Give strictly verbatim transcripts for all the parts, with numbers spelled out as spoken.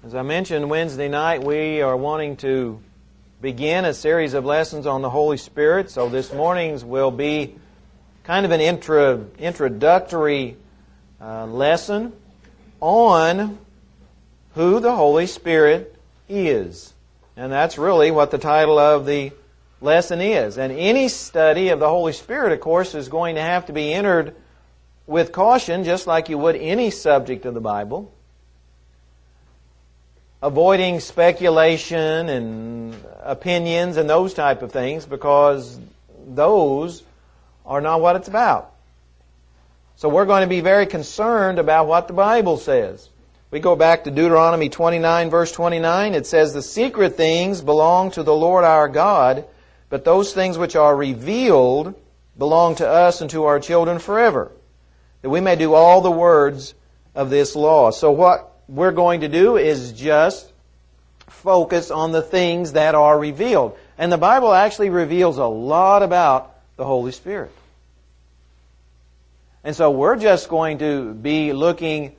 As I mentioned Wednesday night, we are wanting to begin a series of lessons on the Holy Spirit. So this morning's will be kind of an intro, introductory uh, lesson on who the Holy Spirit is. And that's really what the title of the lesson is. And any study of the Holy Spirit, of course, is going to have to be entered with caution, just like you would any subject of the Bible. Avoiding speculation and opinions and those type of things, because those are not what it's about. So we're going to be very concerned about what the Bible says. We go back to Deuteronomy twenty-nine, verse twenty-nine. It says, "The secret things belong to the Lord our God, but those things which are revealed belong to us and to our children forever, that we may do all the words of this law." So what we're going to do is just focus on the things that are revealed. And the Bible actually reveals a lot about the Holy Spirit. And so we're just going to be looking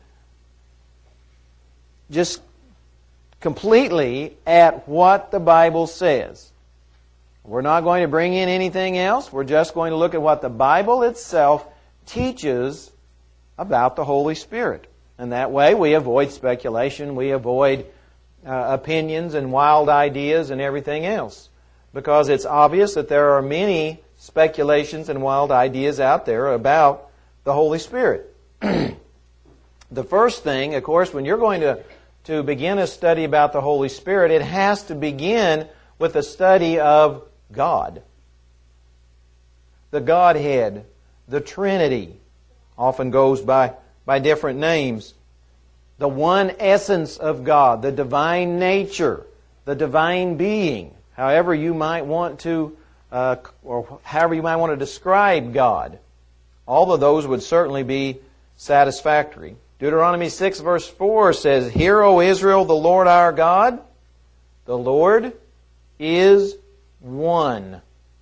just completely at what the Bible says. We're not going to bring in anything else. We're just going to look at what the Bible itself teaches about the Holy Spirit. And that way we avoid speculation, we avoid uh, opinions and wild ideas and everything else. Because it's obvious that there are many speculations and wild ideas out there about the Holy Spirit. The first thing, of course, when you're going to, to begin a study about the Holy Spirit, it has to begin with a study of God. The Godhead, the Trinity, often goes by by different names. The one essence of God, the divine nature, the divine being, however you might want to, uh, or however you might want to describe God. All of those would certainly be satisfactory. Deuteronomy six verse four says, "Hear, O Israel, the Lord our God, the Lord is one."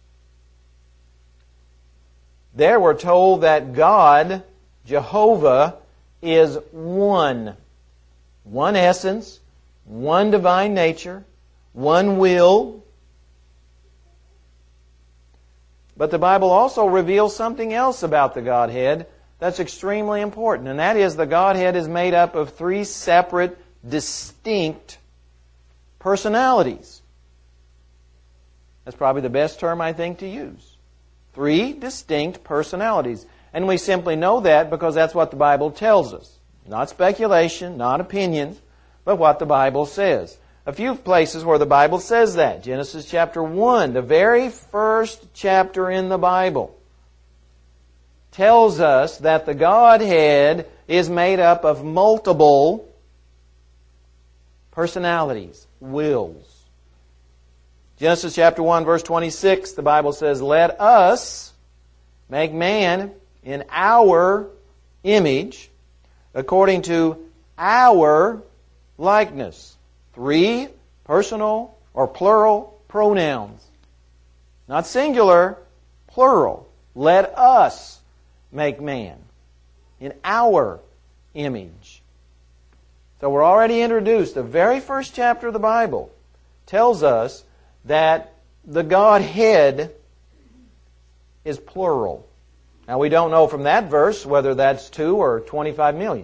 There we're told that God, Jehovah, is one. One essence, one divine nature, one will. But the Bible also reveals something else about the Godhead that's extremely important, and that is the Godhead is made up of three separate, distinct personalities. That's probably the best term, I think, to use. Three distinct personalities. And we simply know that because that's what the Bible tells us. Not speculation, not opinion, but what the Bible says. A few places where the Bible says that. Genesis chapter one, the very first chapter in the Bible, tells us that the Godhead is made up of multiple personalities, wills. Genesis chapter one, verse twenty-six, the Bible says, "Let us make man in our image, according to our likeness." Three personal or plural pronouns. Not singular, plural. Let us make man in our image. So we're already introduced. The very first chapter of the Bible tells us that the Godhead is plural. Now, we don't know from that verse whether that's two or twenty-five million.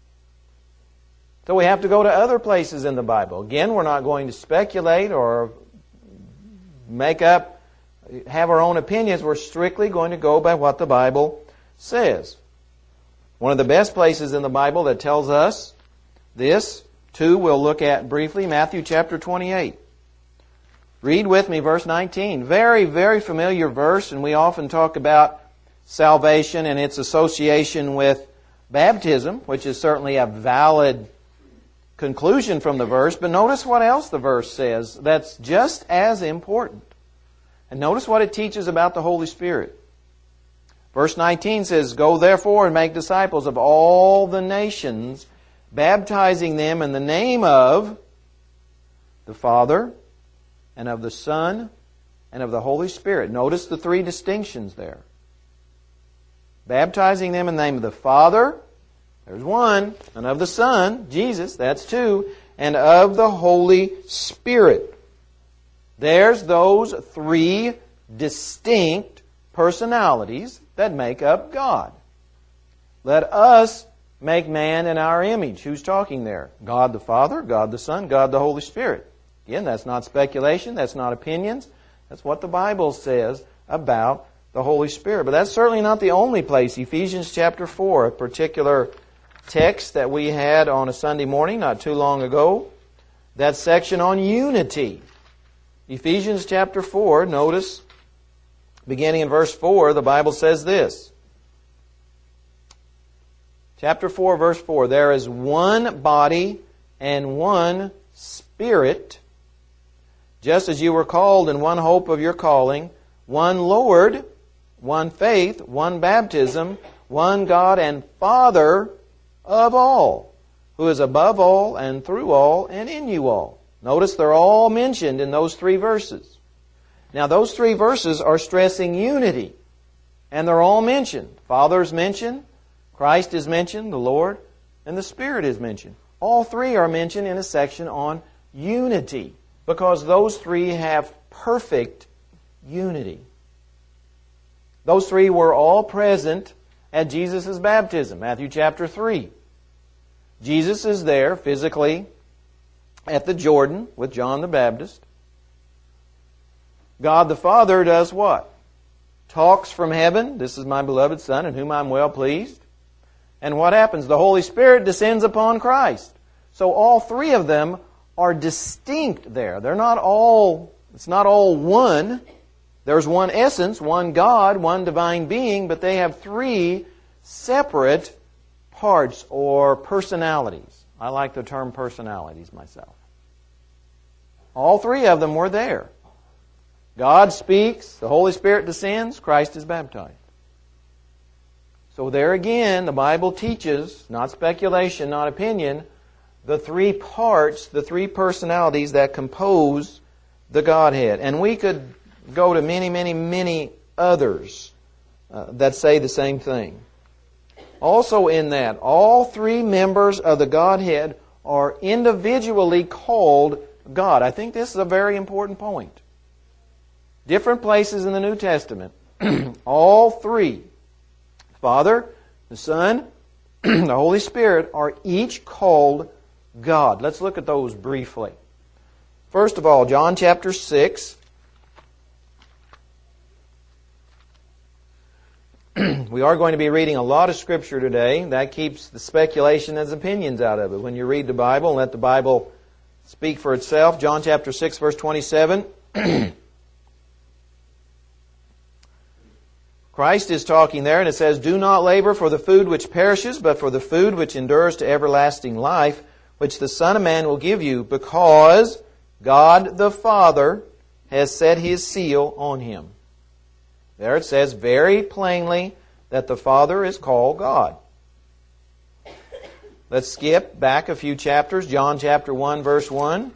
So we have to go to other places in the Bible. Again, we're not going to speculate or make up, have our own opinions. We're strictly going to go by what the Bible says. One of the best places in the Bible that tells us this, two, we'll look at briefly, Matthew chapter twenty-eight. Read with me verse nineteen. Very, very familiar verse, and we often talk about salvation and its association with baptism, which is certainly a valid conclusion from the verse. But notice what else the verse says that's just as important. And notice what it teaches about the Holy Spirit. Verse nineteen says, "Go therefore and make disciples of all the nations, baptizing them in the name of the Father, and of the Son, and of the Holy Spirit." Notice the three distinctions there. Baptizing them in the name of the Father, there's one, and of the Son, Jesus, that's two, and of the Holy Spirit. There's those three distinct personalities that make up God. Let us make man in our image. Who's talking there? God the Father, God the Son, God the Holy Spirit. Again, that's not speculation, that's not opinions. That's what the Bible says about the Holy Spirit. But that's certainly not the only place. Ephesians chapter four, a particular text that we had on a Sunday morning not too long ago. That section on unity. Ephesians chapter four, notice, beginning in verse four, the Bible says this. Chapter four, verse four, there is one body and one Spirit, just as you were called in one hope of your calling, one Lord, one faith, one baptism, one God and Father of all, who is above all and through all and in you all. Notice they're all mentioned in those three verses. Now those three verses are stressing unity, and they're all mentioned. Father's mentioned, Christ is mentioned, the Lord, and the Spirit is mentioned. All three are mentioned in a section on unity, because those three have perfect unity. Those three were all present at Jesus' baptism, Matthew chapter three. Jesus is there physically at the Jordan with John the Baptist. God the Father does what? Talks from heaven, this is my beloved Son in whom I'm well pleased. And what happens? The Holy Spirit descends upon Christ. So all three of them are distinct there. They're not all, it's not all one. There's one essence, one God, one divine being, but they have three separate parts or personalities. I like the term personalities myself. All three of them were there. God speaks, the Holy Spirit descends, Christ is baptized. So there again, the Bible teaches, not speculation, not opinion, the three parts, the three personalities that compose the Godhead. And we could go to many, many, many others uh, that say the same thing. Also in that, all three members of the Godhead are individually called God. I think this is a very important point. Different places in the New Testament, all three, Father, the Son, the Holy Spirit, are each called God. Let's look at those briefly. First of all, John chapter six. We are going to be reading a lot of Scripture today. That keeps the speculation and opinions out of it. When you read the Bible, let the Bible speak for itself. John chapter six, verse twenty-seven. Christ is talking there, and it says, "Do not labor for the food which perishes, but for the food which endures to everlasting life, which the Son of Man will give you, because God the Father has set His seal on Him." There it says very plainly that the Father is called God. Let's skip back a few chapters. John chapter one, verse one.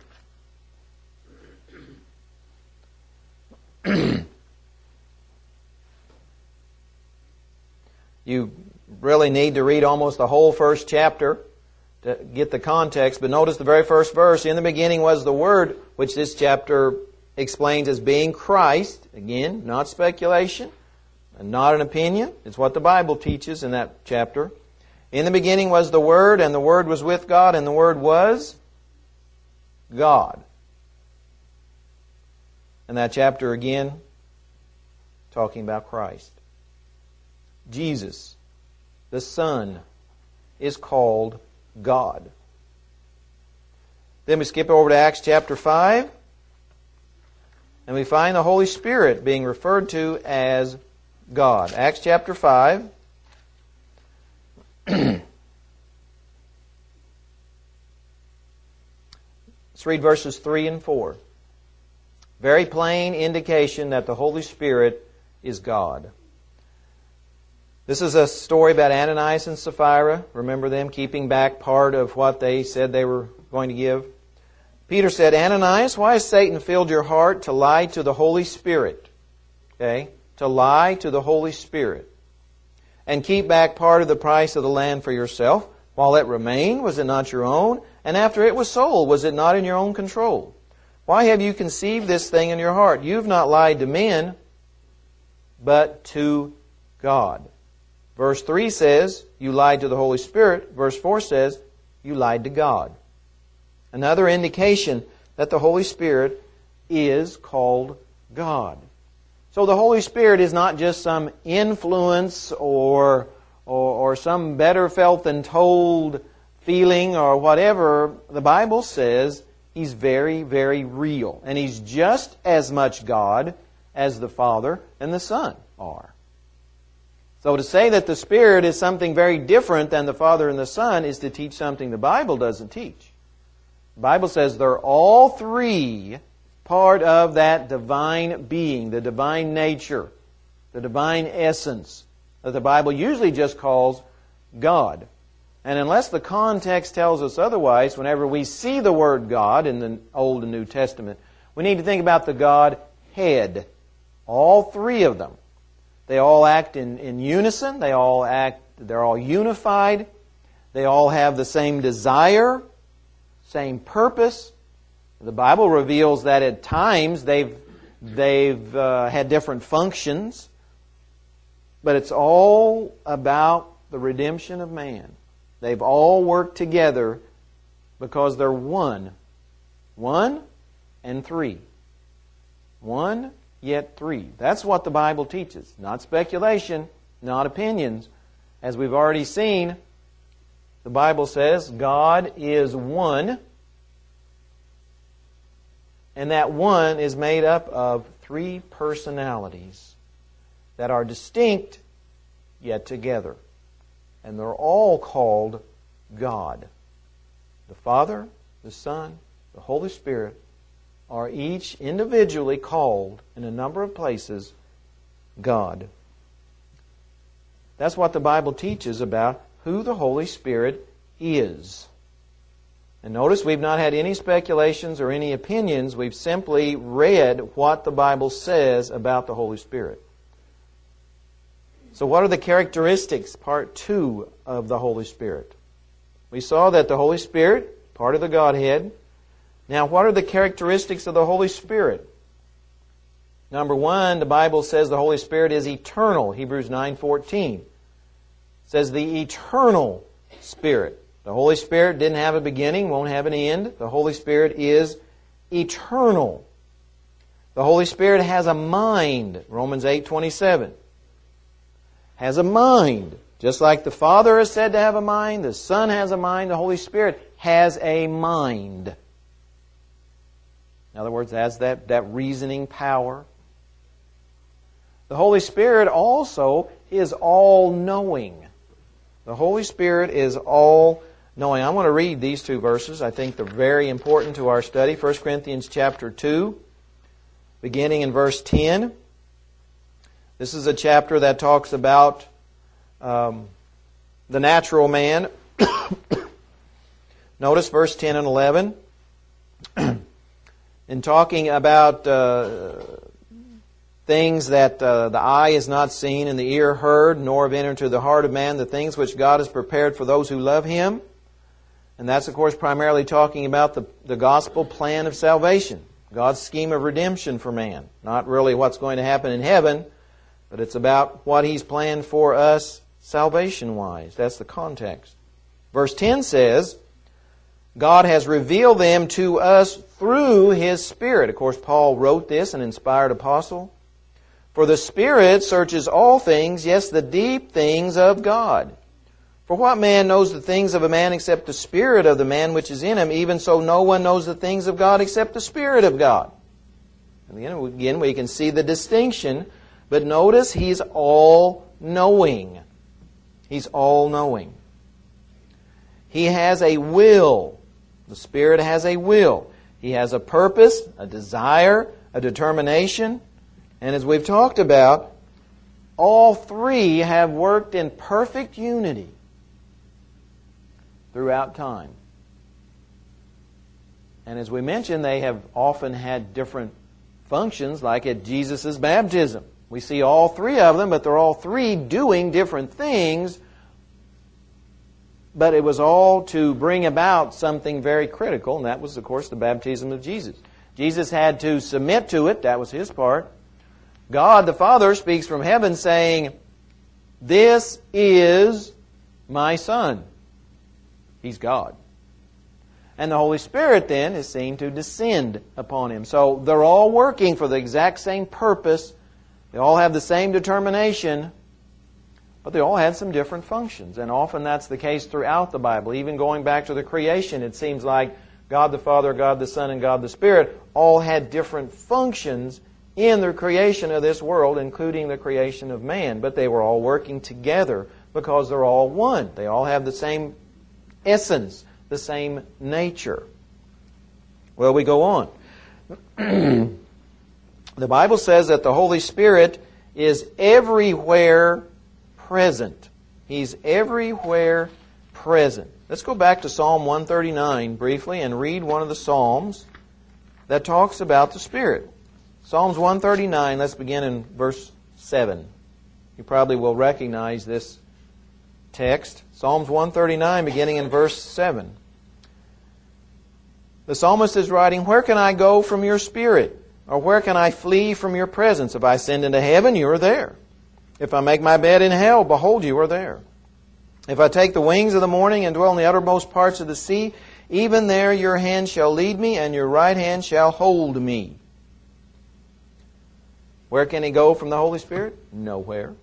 You really need to read almost the whole first chapter to get the context. But notice the very first verse. "In the beginning was the Word," which this chapter explains as being Christ. Again, not speculation, and not an opinion. It's what the Bible teaches in that chapter. "In the beginning was the Word, and the Word was with God, and the Word was God." And that chapter again, talking about Christ. Jesus, the Son, is called God. Then we skip over to Acts chapter five, and we find the Holy Spirit being referred to as God. Acts chapter five. Let's read verses three and four. Very plain indication that the Holy Spirit is God. This is a story about Ananias and Sapphira. Remember them keeping back part of what they said they were going to give? Peter said, "Ananias, why has Satan filled your heart to lie to the Holy Spirit?" Okay? To lie to the Holy Spirit. "And keep back part of the price of the land for yourself. While it remained, was it not your own? And after it was sold, was it not in your own control? Why have you conceived this thing in your heart? You have not lied to men, but to God. Verse three says, you lied to the Holy Spirit. Verse four says, you lied to God. Another indication that the Holy Spirit is called God. So the Holy Spirit is not just some influence or, or, or some better felt than told feeling or whatever. The Bible says He's very, very real. And He's just as much God as the Father and the Son are. So to say that the Spirit is something very different than the Father and the Son is to teach something the Bible doesn't teach. The Bible says they're all three part of that divine being, the divine nature, the divine essence that the Bible usually just calls God. And unless the context tells us otherwise, whenever we see the word God in the Old and New Testament, we need to think about the Godhead. All three of them. They all act in, in unison. They all act, they're all unified. They all have the same desire, same purpose. The Bible reveals that at times they've, they've uh, had different functions. But it's all about the redemption of man. They've all worked together because they're one. One and three. One, yet three. That's what the Bible teaches. Not speculation, not opinions. As we've already seen, the Bible says God is one. And that one is made up of three personalities that are distinct yet together. And they're all called God. The Father, the Son, the Holy Spirit are each individually called in a number of places God. That's what the Bible teaches about who the Holy Spirit is. And notice we've not had any speculations or any opinions. We've simply read what the Bible says about the Holy Spirit. So what are the characteristics, part two, of the Holy Spirit? We saw that the Holy Spirit, part of the Godhead. Now, what are the characteristics of the Holy Spirit? Number one, the Bible says the Holy Spirit is eternal. Hebrews nine fourteen. It says the eternal Spirit. The Holy Spirit didn't have a beginning, won't have an end. The Holy Spirit is eternal. The Holy Spirit has a mind. Romans eight twenty-seven. Has a mind. Just like the Father is said to have a mind, the Son has a mind, the Holy Spirit has a mind. In other words, has that, that reasoning power. The Holy Spirit also is all-knowing. The Holy Spirit is all-knowing. I want to read these two verses. I think they're very important to our study. First Corinthians chapter two, beginning in verse ten. This is a chapter that talks about um, the natural man. Notice verse ten and eleven. In talking about uh, things that uh, the eye has not seen and the ear heard, nor have entered into the heart of man, the things which God has prepared for those who love Him. And that's, of course, primarily talking about the, the gospel plan of salvation. God's scheme of redemption for man. Not really what's going to happen in heaven, but it's about what He's planned for us salvation-wise. That's the context. Verse ten says, God has revealed them to us through His Spirit. Of course, Paul wrote this, an inspired apostle. For the Spirit searches all things, yes, the deep things of God. For what man knows the things of a man except the Spirit of the man which is in him? Even so no one knows the things of God except the Spirit of God. And again, we can see the distinction. But notice He's all-knowing. He's all-knowing. He has a will. The Spirit has a will. He has a purpose, a desire, a determination. And as we've talked about, all three have worked in perfect unity throughout time. And as we mentioned, they have often had different functions, like at Jesus' baptism. We see all three of them, but they're all three doing different things But it was all to bring about something very critical, and that was, of course, the baptism of Jesus. Jesus had to submit to it. That was His part. God the Father speaks from heaven saying, "This is my Son." He's God. And the Holy Spirit then is seen to descend upon Him. So they're all working for the exact same purpose. They all have the same determination, but they all had some different functions. And often that's the case throughout the Bible. Even going back to the creation, it seems like God the Father, God the Son, and God the Spirit all had different functions in the creation of this world, including the creation of man. But they were all working together because they're all one. They all have the same essence, the same nature. Well, we go on. The Bible says that the Holy Spirit is everywhere present. He's everywhere present. Let's go back to Psalm one thirty-nine briefly and read one of the Psalms that talks about the Spirit. Psalms one thirty-nine, let's begin in verse seven. You probably will recognize this text. Psalms one thirty-nine, beginning in verse seven. The psalmist is writing, "Where can I go from your Spirit? Or where can I flee from your presence? If I ascend into heaven, you are there. If I make my bed in hell, behold, you are there. If I take the wings of the morning and dwell in the uttermost parts of the sea, even there your hand shall lead me, and your right hand shall hold me." Where can he go from the Holy Spirit? Nowhere.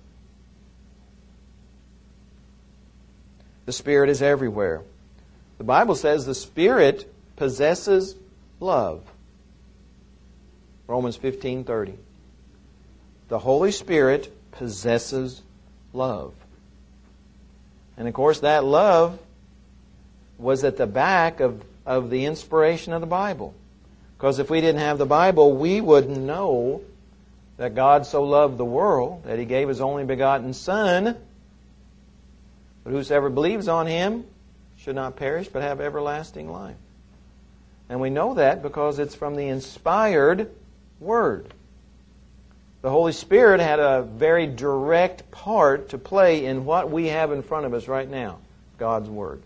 The Spirit is everywhere. The Bible says the Spirit possesses love. Romans fifteen thirty. The Holy Spirit possesses love. And of course that love was at the back of, of the inspiration of the Bible. Because if we didn't have the Bible, we wouldn't know that God so loved the world that He gave His only begotten Son. But whosoever believes on Him should not perish but have everlasting life. And we know that because it's from the inspired Word. The Holy Spirit had a very direct part to play in what we have in front of us right now, God's Word.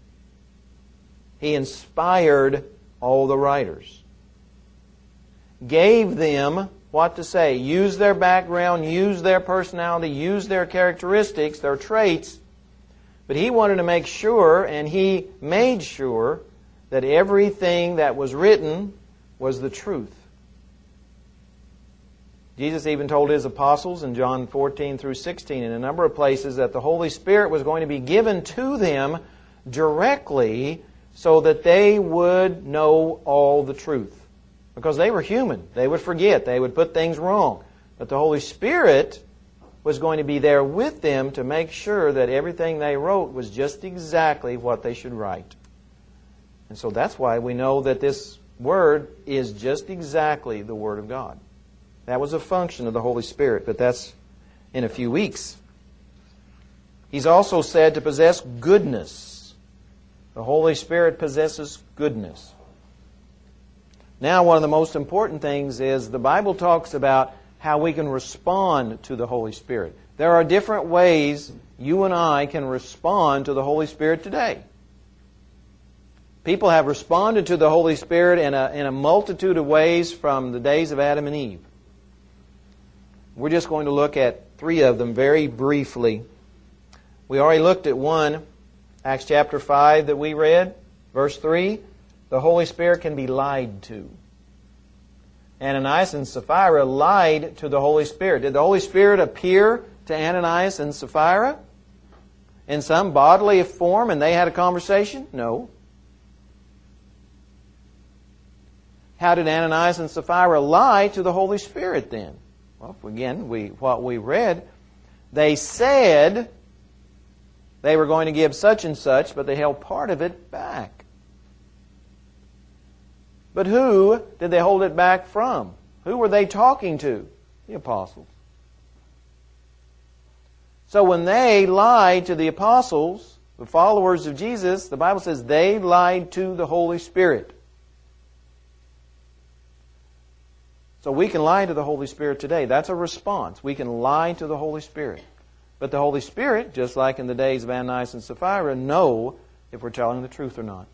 He inspired all the writers. Gave them what to say. Used their background, used their personality, used their characteristics, their traits. But He wanted to make sure, and He made sure, that everything that was written was the truth. Jesus even told His apostles in John fourteen through sixteen in a number of places that the Holy Spirit was going to be given to them directly so that they would know all the truth. Because they were human. They would forget. They would put things wrong. But the Holy Spirit was going to be there with them to make sure that everything they wrote was just exactly what they should write. And so that's why we know that this Word is just exactly the Word of God. That was a function of the Holy Spirit, but that's in a few weeks. He's also said to possess goodness. The Holy Spirit possesses goodness. Now, one of the most important things is the Bible talks about how we can respond to the Holy Spirit. There are different ways you and I can respond to the Holy Spirit today. People have responded to the Holy Spirit in a, in a multitude of ways from the days of Adam and Eve. We're just going to look at three of them very briefly. We already looked at one, Acts chapter five that we read, verse three. The Holy Spirit can be lied to. Ananias and Sapphira lied to the Holy Spirit. Did the Holy Spirit appear to Ananias and Sapphira in some bodily form and they had a conversation? No. How did Ananias and Sapphira lie to the Holy Spirit then? Well, again, we what we read, they said they were going to give such and such, but they held part of it back. But who did they hold it back from? Who were they talking to? The apostles. So when they lied to the apostles, the followers of Jesus, the Bible says they lied to the Holy Spirit. So we can lie to the Holy Spirit today. That's a response. We can lie to the Holy Spirit. But the Holy Spirit, just like in the days of Ananias and Sapphira, know if we're telling the truth or not.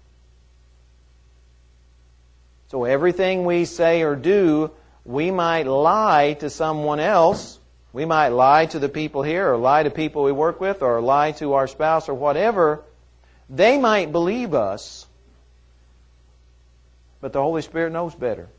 So everything we say or do, we might lie to someone else. We might lie to the people here, or lie to people we work with, or lie to our spouse, or whatever. They might believe us, but the Holy Spirit knows better.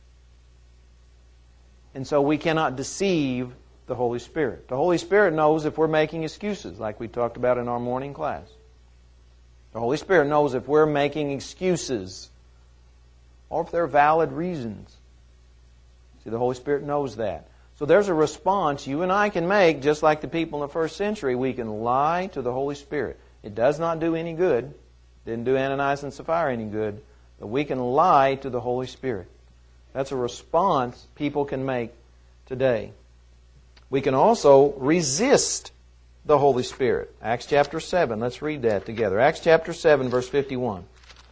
And so we cannot deceive the Holy Spirit. The Holy Spirit knows if we're making excuses, like we talked about in our morning class. The Holy Spirit knows if we're making excuses, or if they're valid reasons. See, the Holy Spirit knows that. So there's a response you and I can make, just like the people in the first century. We can lie to the Holy Spirit. It does not do any good. Didn't do Ananias and Sapphira any good. But we can lie to the Holy Spirit. That's a response people can make today. We can also resist the Holy Spirit. Acts chapter seven. Let's read that together. Acts chapter seven, verse fifty-one.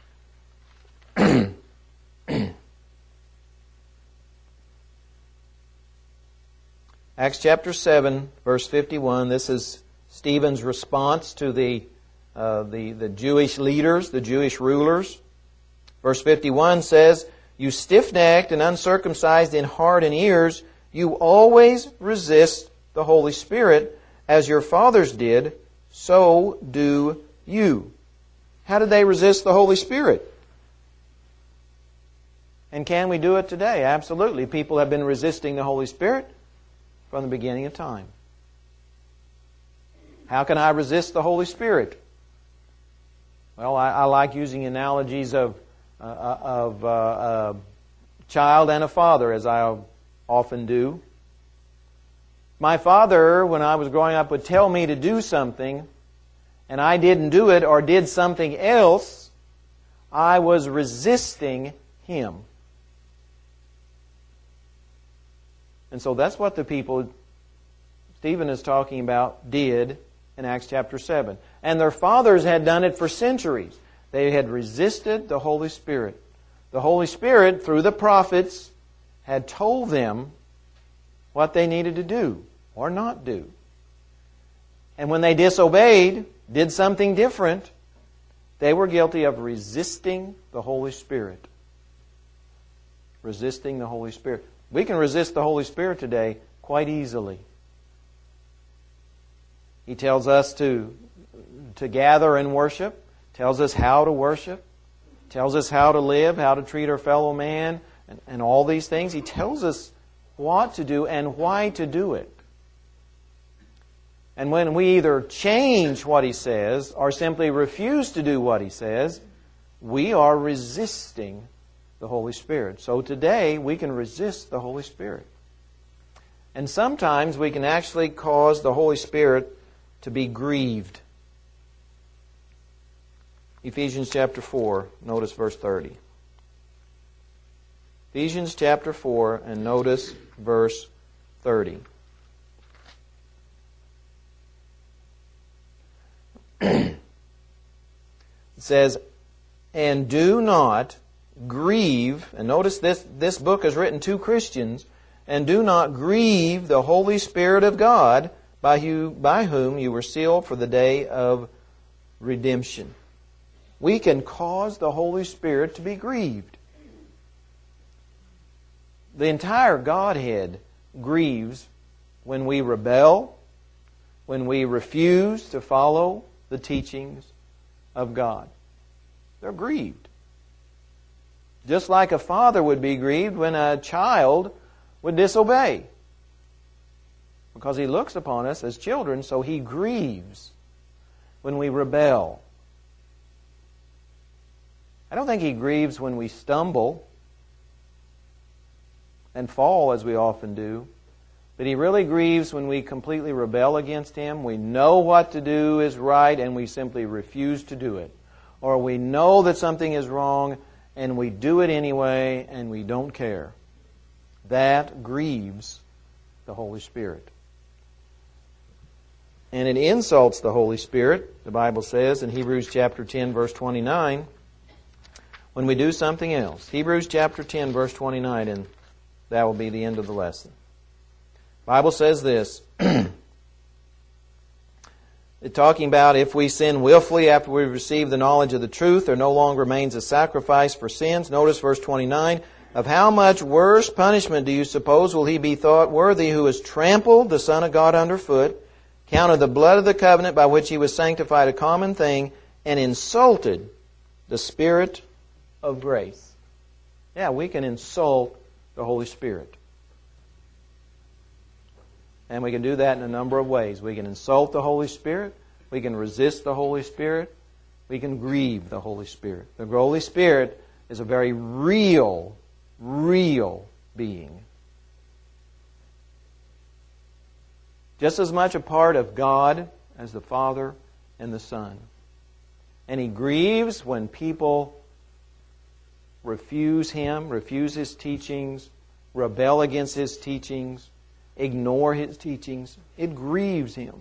Acts chapter seven, verse fifty-one. This is Stephen's response to the, uh, the, the Jewish leaders, the Jewish rulers. Verse fifty-one says, "You stiff-necked and uncircumcised in heart and ears, you always resist the Holy Spirit, as your fathers did, so do you." How did they resist the Holy Spirit? And can we do it today? Absolutely. People have been resisting the Holy Spirit from the beginning of time. How can I resist the Holy Spirit? Well, I, I like using analogies of uh, of uh, a child and a father, as I often do. My father, when I was growing up, would tell me to do something, and I didn't do it or did something else. I was resisting him. And so that's what the people Stephen is talking about did in Acts chapter seven. And their fathers had done it for centuries. They had resisted the Holy Spirit. The Holy Spirit, through the prophets, had told them what they needed to do or not do. And when they disobeyed, did something different, they were guilty of resisting the Holy Spirit. Resisting the Holy Spirit. We can resist the Holy Spirit today quite easily. He tells us to, to gather and worship, tells us how to worship, tells us how to live, how to treat our fellow man, and, and all these things. He tells us what to do and why to do it. And when we either change what He says or simply refuse to do what He says, we are resisting the Holy Spirit. So today we can resist the Holy Spirit. And sometimes we can actually cause the Holy Spirit to be grieved. Ephesians chapter four, notice verse thirty. Ephesians chapter four, and notice verse thirty. It says, "And do not grieve," and notice this, this book is written to Christians, "and do not grieve the Holy Spirit of God, by who, by whom you were sealed for the day of redemption." We can cause the Holy Spirit to be grieved. The entire Godhead grieves when we rebel, when we refuse to follow the teachings of God. They're grieved. Just like a father would be grieved when a child would disobey. Because He looks upon us as children, so He grieves when we rebel. I don't think He grieves when we stumble and fall, as we often do. But He really grieves when we completely rebel against Him. We know what to do is right and we simply refuse to do it. Or we know that something is wrong and we do it anyway and we don't care. That grieves the Holy Spirit. And it insults the Holy Spirit, the Bible says in Hebrews chapter ten, verse twenty-nine, when we do something else. Hebrews chapter ten, verse twenty-nine, and that will be the end of the lesson. The Bible says this, It's talking about if we sin willfully after we've received the knowledge of the truth, there no longer remains a sacrifice for sins. Notice verse twenty-nine. Of how much worse punishment do you suppose will he be thought worthy who has trampled the Son of God underfoot, counted the blood of the covenant by which he was sanctified a common thing, and insulted the Spirit of grace? Yeah, we can insult the Holy Spirit. And we can do that in a number of ways. We can insult the Holy Spirit. We can resist the Holy Spirit. We can grieve the Holy Spirit. The Holy Spirit is a very real, real being. Just as much a part of God as the Father and the Son. And He grieves when people refuse Him, refuse His teachings, rebel against His teachings, ignore His teachings. It grieves Him.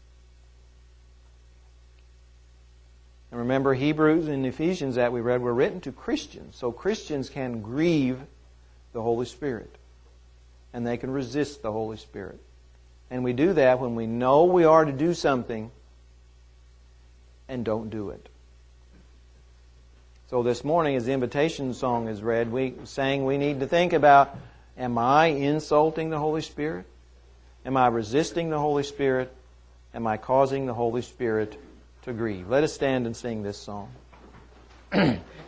And remember, Hebrews and Ephesians that we read were written to Christians. So Christians can grieve the Holy Spirit. And they can resist the Holy Spirit. And we do that when we know we are to do something and don't do it. So this morning, as the invitation song is read, we sang we need to think about, am I insulting the Holy Spirit? Am I resisting the Holy Spirit? Am I causing the Holy Spirit to grieve? Let us stand and sing this song.